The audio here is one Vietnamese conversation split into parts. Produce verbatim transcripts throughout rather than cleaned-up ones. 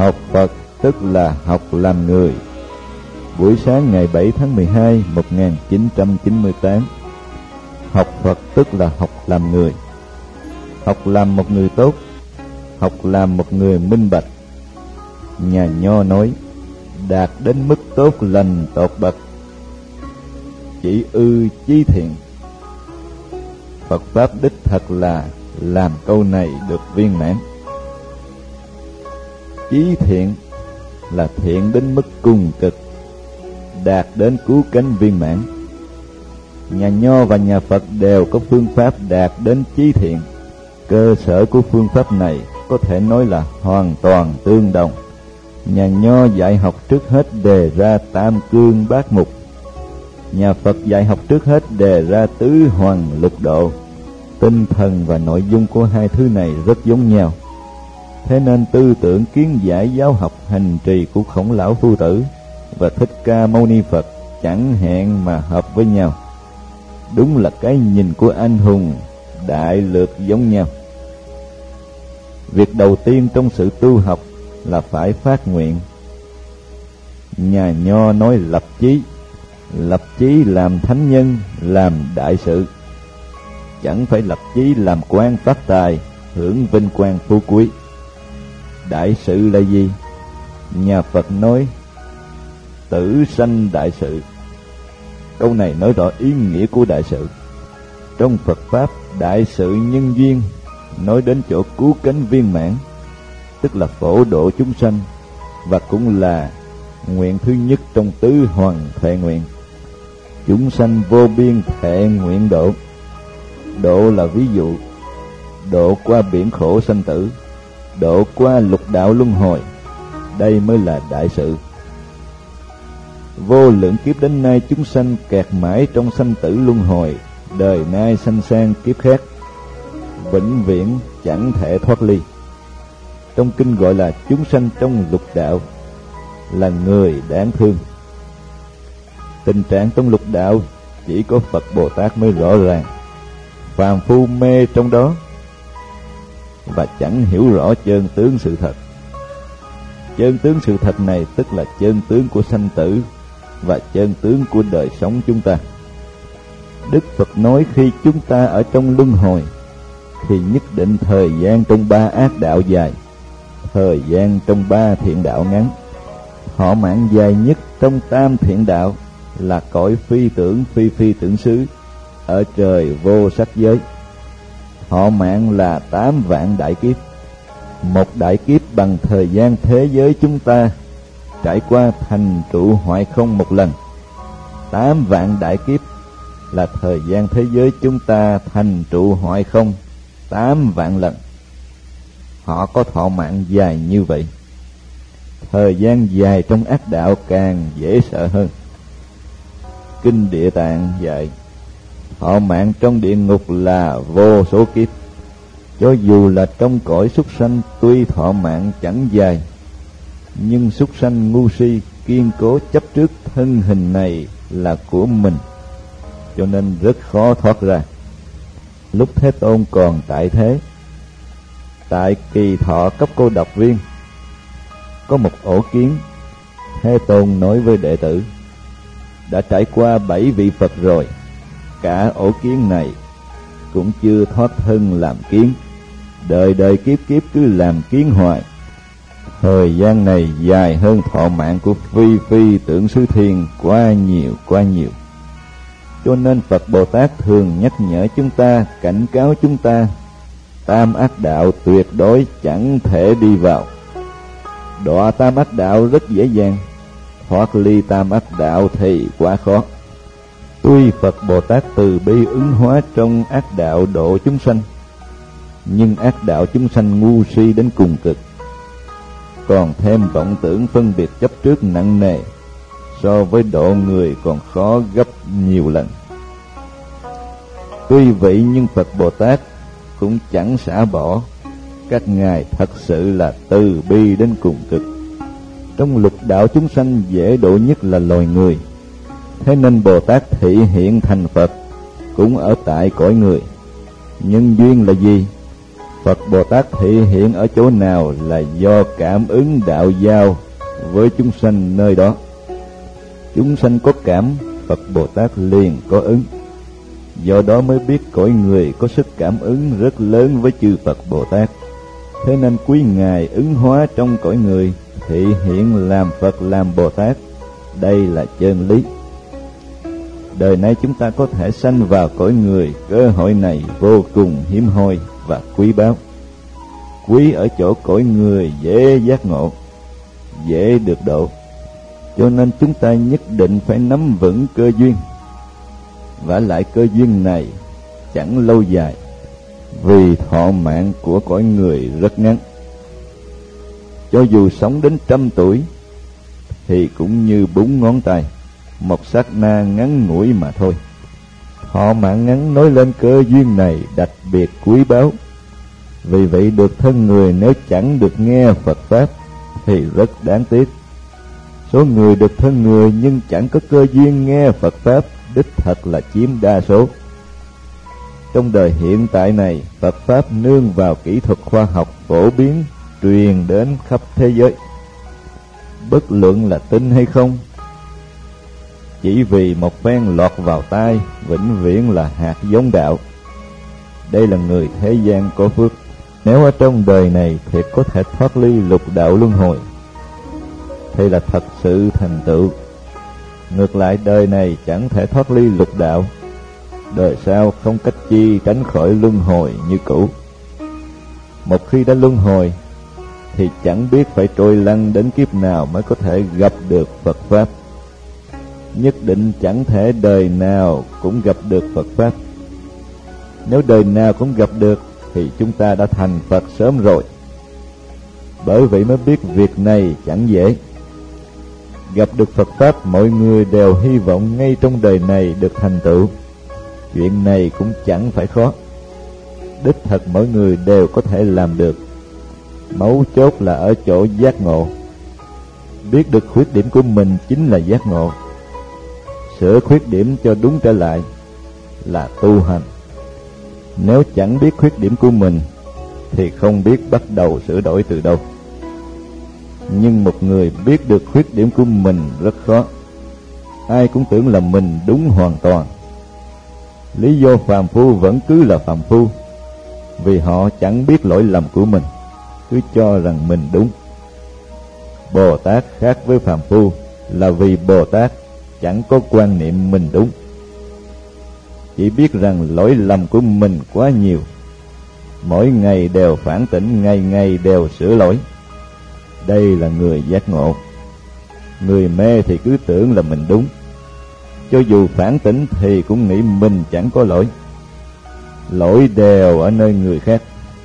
học Phật tức là học làm người. Buổi sáng ngày bảy tháng mười hai năm một nghìn chín trăm chín mươi tám, học Phật tức là học làm người. Học làm một người tốt, học làm một người minh bạch. Nhà Nho nói, đạt đến mức tốt lành tột bậc, chỉ ư chí thiện. Phật Pháp đích thật là làm câu này được viên mãn. Chí thiện là thiện đến mức cùng cực, đạt đến cứu cánh viên mãn. Nhà Nho và nhà Phật đều có phương pháp đạt đến chí thiện. Cơ sở của phương pháp này có thể nói là hoàn toàn tương đồng. Nhà Nho dạy học trước hết đề ra tam cương bát mục, nhà Phật dạy học trước hết đề ra tứ hoằng lục độ. Tinh thần và nội dung của hai thứ này rất giống nhau. Thế nên tư tưởng kiến giải giáo học hành trì của Khổng Lão Phu Tử và Thích Ca Mâu Ni Phật chẳng hẹn mà hợp với nhau. Đúng là cái nhìn của anh hùng đại lược giống nhau. Việc đầu tiên trong sự tu học là phải phát nguyện. Nhà Nho nói lập chí, lập chí làm thánh nhân, làm đại sự. Chẳng phải lập chí làm quan phát tài, hưởng vinh quang phú quý. Đại sự là gì? Nhà Phật nói tử sanh đại sự. Câu này nói rõ ý nghĩa của đại sự. Trong Phật Pháp, đại sự nhân duyên nói đến chỗ cứu cánh viên mãn, tức là phổ độ chúng sanh, và cũng là nguyện thứ nhất trong tứ hoằng thệ nguyện. Chúng sanh vô biên thệ nguyện độ. Độ là ví dụ, độ qua biển khổ sanh tử, độ qua lục đạo luân hồi. Đây mới là đại sự. Vô lượng kiếp đến nay chúng sanh kẹt mãi trong sanh tử luân hồi, đời nay sanh sang kiếp khác, vĩnh viễn chẳng thể thoát ly. Trong kinh gọi là chúng sanh trong lục đạo, là người đáng thương. Tình trạng trong lục đạo chỉ có Phật Bồ Tát mới rõ ràng. Phàm phu mê trong đó và chẳng hiểu rõ chân tướng sự thật. Chân tướng sự thật này tức là chân tướng của sanh tử và chân tướng của đời sống chúng ta. Đức Phật nói khi chúng ta ở trong luân hồi thì nhất định thời gian trong ba ác đạo dài, thời gian trong ba thiện đạo ngắn. Thọ mạng dài nhất trong tam thiện đạo là cõi phi tưởng phi phi tưởng xứ ở trời vô sắc giới. Thọ mạng là tám vạn đại kiếp. Một đại kiếp bằng thời gian thế giới chúng ta trải qua thành trụ hoại không một lần. Tám vạn đại kiếp là thời gian thế giới chúng ta thành trụ hoại không tám vạn lần. Họ có thọ mạng dài như vậy. Thời gian dài trong ác đạo càng dễ sợ hơn. Kinh Địa Tạng dạy thọ mạng trong địa ngục là vô số kiếp. Cho dù là trong cõi súc sanh tuy thọ mạng chẳng dài, nhưng súc sanh ngu si kiên cố chấp trước thân hình này là của mình, cho nên rất khó thoát ra. Lúc Thế Tôn còn tại thế, tại kỳ thọ cấp cô độc viên, có một ổ kiến. Thế Tôn nói với đệ tử, đã trải qua bảy vị Phật rồi, cả ổ kiến này cũng chưa thoát thân làm kiến, đời đời kiếp kiếp cứ làm kiến hoài. Thời gian này dài hơn thọ mạng của phi phi tưởng xứ thiên quá nhiều quá nhiều. Cho nên Phật Bồ Tát thường nhắc nhở chúng ta, cảnh cáo chúng ta, tam ác đạo tuyệt đối chẳng thể đi vào. Đọa tam ác đạo rất dễ dàng, thoát ly tam ác đạo thì quá khó. Tuy Phật Bồ Tát từ bi ứng hóa trong ác đạo độ chúng sanh, nhưng ác đạo chúng sanh ngu si đến cùng cực, còn thêm vọng tưởng phân biệt chấp trước nặng nề, so với độ người còn khó gấp nhiều lần. Tuy vậy nhưng Phật Bồ Tát cũng chẳng xả bỏ. Các ngài thật sự là từ bi đến cùng cực. Trong lục đạo chúng sanh dễ độ nhất là loài người, thế nên Bồ Tát thị hiện thành Phật cũng ở tại cõi người. Nhân duyên là gì? Phật Bồ Tát thể hiện ở chỗ nào là do cảm ứng đạo giao với chúng sanh nơi đó. Chúng sanh có cảm, Phật Bồ Tát liền có ứng. Do đó mới biết cõi người có sức cảm ứng rất lớn với chư Phật Bồ Tát. Thế nên quý Ngài ứng hóa trong cõi người, thị hiện làm Phật làm Bồ Tát. Đây là chân lý. Đời nay chúng ta có thể sanh vào cõi người, cơ hội này vô cùng hiếm hoi và quý báu. Quý ở chỗ cõi người dễ giác ngộ, dễ được độ, cho nên chúng ta nhất định phải nắm vững cơ duyên. Vả lại cơ duyên này chẳng lâu dài, vì thọ mạng của cõi người rất ngắn. Cho dù sống đến trăm tuổi thì cũng như búng ngón tay, một sát na ngắn ngủi mà thôi. Thọ mạng ngắn nói lên cơ duyên này đặc biệt quý báu. Vì vậy được thân người nếu chẳng được nghe Phật Pháp thì rất đáng tiếc. Số người được thân người nhưng chẳng có cơ duyên nghe Phật Pháp đích thật là chiếm đa số. Trong đời hiện tại này, Phật Pháp nương vào kỹ thuật khoa học phổ biến, truyền đến khắp thế giới. Bất luận là tin hay không, chỉ vì một phen lọt vào tai, vĩnh viễn là hạt giống đạo. Đây là người thế gian có phước. Nếu ở trong đời này thiệt có thể thoát ly lục đạo luân hồi thì là thật sự thành tựu. Ngược lại đời này chẳng thể thoát ly lục đạo, đời sau không cách chi tránh khỏi luân hồi như cũ. Một khi đã luân hồi thì chẳng biết phải trôi lăn đến kiếp nào mới có thể gặp được Phật Pháp. Nhất định chẳng thể đời nào cũng gặp được Phật Pháp. Nếu đời nào cũng gặp được thì chúng ta đã thành Phật sớm rồi. Bởi vậy mới biết việc này chẳng dễ. Gặp được Phật Pháp mọi người đều hy vọng ngay trong đời này được thành tựu. Chuyện này cũng chẳng phải khó. Đích thật mỗi người đều có thể làm được. Mấu chốt là ở chỗ giác ngộ. Biết được khuyết điểm của mình chính là giác ngộ. Sửa khuyết điểm cho đúng trở lại là tu hành. Nếu chẳng biết khuyết điểm của mình thì không biết bắt đầu sửa đổi từ đâu. Nhưng một người biết được khuyết điểm của mình rất khó. Ai cũng tưởng là mình đúng hoàn toàn. Lý do phàm phu vẫn cứ là phàm phu, vì họ chẳng biết lỗi lầm của mình, cứ cho rằng mình đúng. Bồ Tát khác với phàm phu là vì Bồ Tát chẳng có quan niệm mình đúng, chỉ biết rằng lỗi lầm của mình quá nhiều, mỗi ngày đều phản tỉnh, ngày ngày đều sửa lỗi. Đây là người giác ngộ. Người mê thì cứ tưởng là mình đúng, cho dù phản tỉnh thì cũng nghĩ mình chẳng có lỗi. Lỗi đều ở nơi người khác,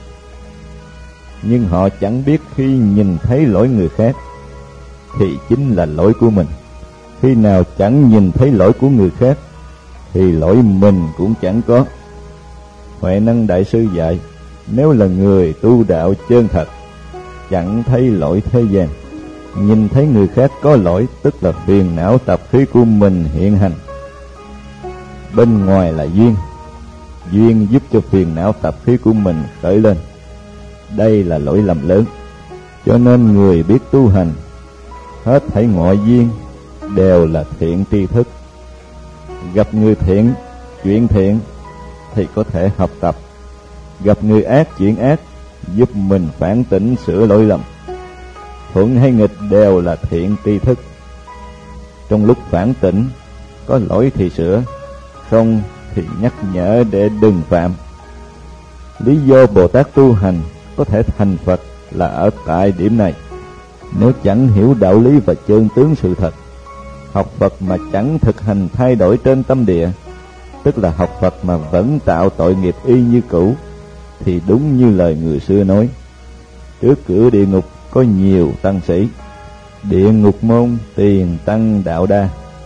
nhưng họ chẳng biết khi nhìn thấy lỗi người khác thì chính là lỗi của mình. Khi nào chẳng nhìn thấy lỗi của người khác thì lỗi mình cũng chẳng có. Huệ Năng Đại Sư dạy, nếu là người tu đạo chân thật, chẳng thấy lỗi thế gian, nhìn thấy người khác có lỗi tức là phiền não tập khí của mình hiện hành. Bên ngoài là duyên, duyên giúp cho phiền não tập khí của mình khởi lên. Đây là lỗi lầm lớn. Cho nên người biết tu hành, hết thảy ngoại duyên đều là thiện tri thức. Gặp người thiện, chuyện thiện thì có thể học tập. Gặp người ác, chuyện ác giúp mình phản tỉnh sửa lỗi lầm. Thuận hay nghịch đều là thiện tri thức. Trong lúc phản tỉnh, có lỗi thì sửa, không thì nhắc nhở để đừng phạm. Lý do Bồ Tát tu hành có thể thành Phật là ở tại điểm này. Nếu chẳng hiểu đạo lý và chân tướng sự thật, học Phật mà chẳng thực hành thay đổi trên tâm địa, tức là học Phật mà vẫn tạo tội nghiệp y như cũ, thì đúng như lời người xưa nói, trước cửa địa ngục có nhiều tăng sĩ, địa ngục môn tiền tăng đạo đa.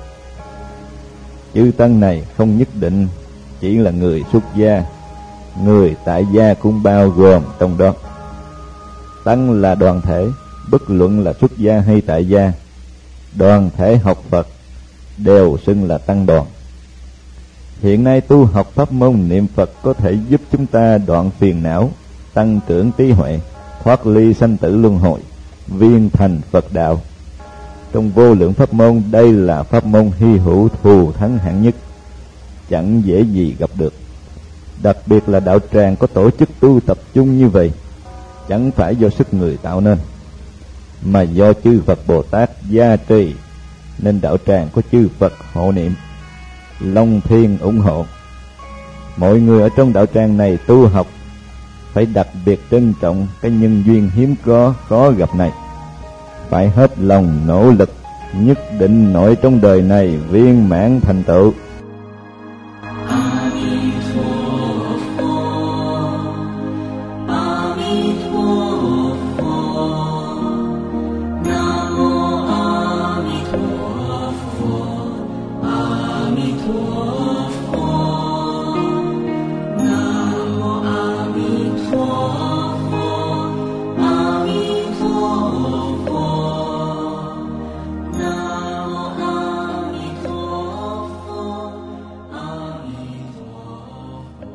Chữ tăng này không nhất định chỉ là người xuất gia, người tại gia cũng bao gồm trong đó. Tăng là đoàn thể, bất luận là xuất gia hay tại gia, đoàn thể học Phật đều xưng là tăng đoàn. Hiện nay tu học pháp môn niệm Phật có thể giúp chúng ta đoạn phiền não, tăng trưởng trí huệ, thoát ly sanh tử luân hồi, viên thành Phật đạo. Trong vô lượng pháp môn, đây là pháp môn hy hữu thù thắng hạng nhất, chẳng dễ gì gặp được. Đặc biệt là đạo tràng có tổ chức tu tập chung như vậy, chẳng phải do sức người tạo nên, mà do chư Phật Bồ Tát gia trì, nên đạo tràng có chư Phật hộ niệm, Long Thiên ủng hộ. Mọi người ở trong đạo tràng này tu học phải đặc biệt trân trọng cái nhân duyên hiếm có khó gặp này, phải hết lòng nỗ lực, nhất định nội trong đời này viên mãn thành tựu.